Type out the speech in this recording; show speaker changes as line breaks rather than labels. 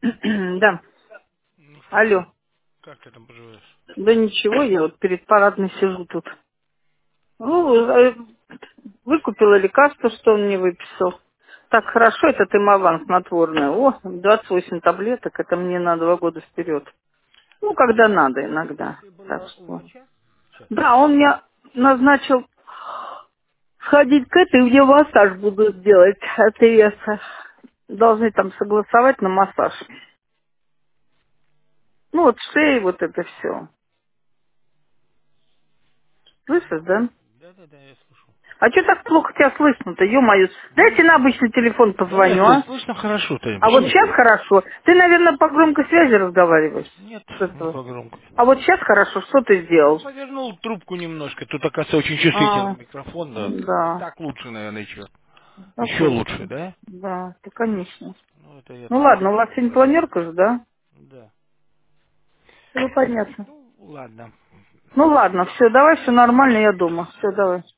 Да.
Ну что,
Алло.
как ты там поживаешь?
Да ничего, я вот перед парадной сижу тут. Ну, выкупила лекарство, что он мне выписал. Так хорошо, это тимован снотворное. О, 28 таблеток, это мне на 2 года вперед. Ну,
Так
когда надо иногда.
ты
Так
была у
что.
врача сейчас?
Да, он мне назначил сходить к этой, где массаж будут делать от ИЭСа. Должны там согласовать на массаж. Ну, вот шеи, вот это все. Слышишь, да?
Да, я слышу.
А что так плохо тебя слышно-то, ё-моё? Дайте на обычный телефон
Да нет,
позвоню, а?
слышно хорошо, ты.
А вот
Что
сейчас
ты?
хорошо. Ты, наверное, по громкой связи разговариваешь
Нет,
с
не
этого.
по громко.
А вот сейчас хорошо, что ты
Ну,
сделал?
повернул трубку немножко. Тут, оказывается, очень чувствительный
А,
микрофон. Да.
да,
Так лучше, наверное, еще.
так
Еще лучше,
лучше.
да?
Да, ты, конечно.
Ну, это я
Ну
тоже
ладно, у вас
слышал.
сегодня планерка же, да?
Да.
Ну, понятно.
Ну, ладно.
Ну ладно, все, давай, все нормально, я дома. Все, давай.